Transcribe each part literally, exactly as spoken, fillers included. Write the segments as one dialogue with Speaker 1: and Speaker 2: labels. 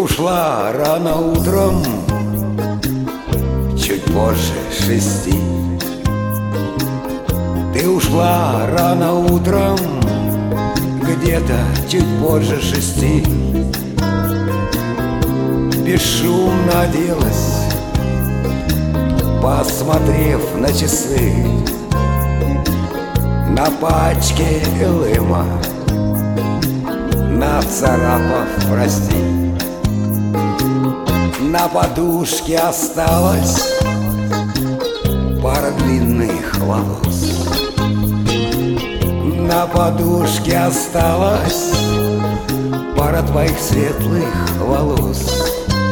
Speaker 1: ушла рано утром, чуть позже шести. Ты ушла рано утром, где-то чуть позже шести. Бесшумно оделась, посмотрев на часы, на пачке Элыма нацарапав «Прости». На подушке осталась пара длинных волос. На подушке осталась пара твоих светлых волос.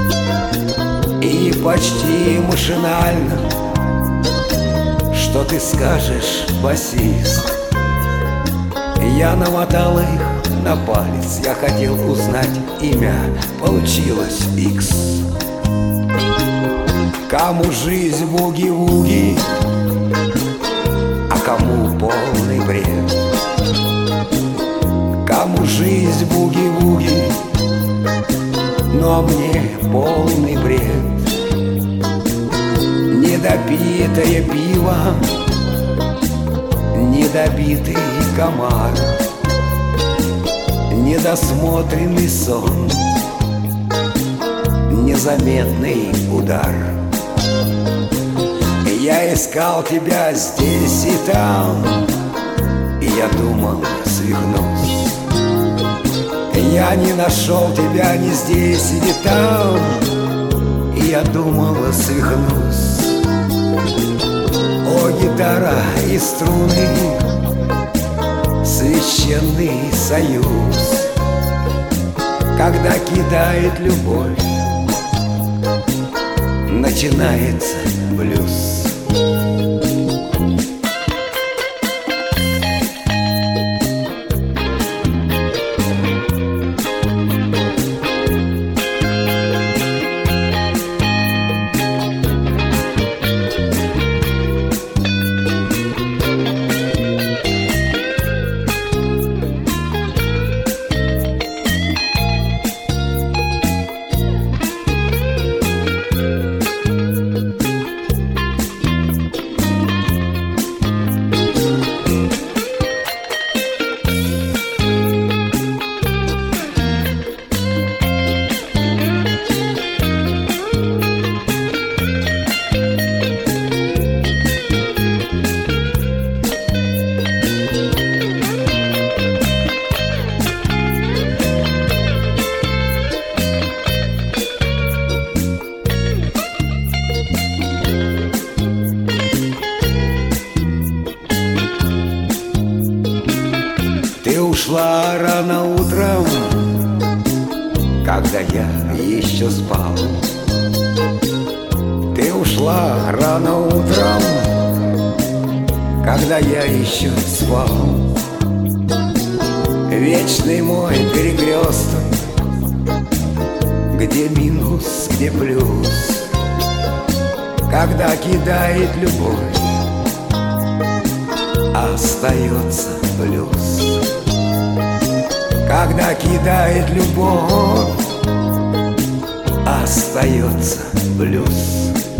Speaker 1: И почти машинально, что ты скажешь, басист, я намотала их на палец. Я хотел узнать имя, получилось Икс. Кому жизнь буги-вуги, а кому полный бред. Кому жизнь буги-вуги, ну а мне полный бред. Недопитое пиво, недобитый комар, недосмотренный сон, незаметный удар. Я искал тебя здесь и там, и я думал, свихнусь. Я не нашел тебя ни здесь, ни там, и я думал, свихнусь. О, гитара и струны, священный союз, когда кидает любовь, начинается блюз. Ты ушла рано утром, когда я еще спал. Ты ушла рано утром, когда я еще спал. Вечный мой перекресток, где минус, где плюс, когда кидает любовь, остается плюс. Когда кидает любовь, остается плюс.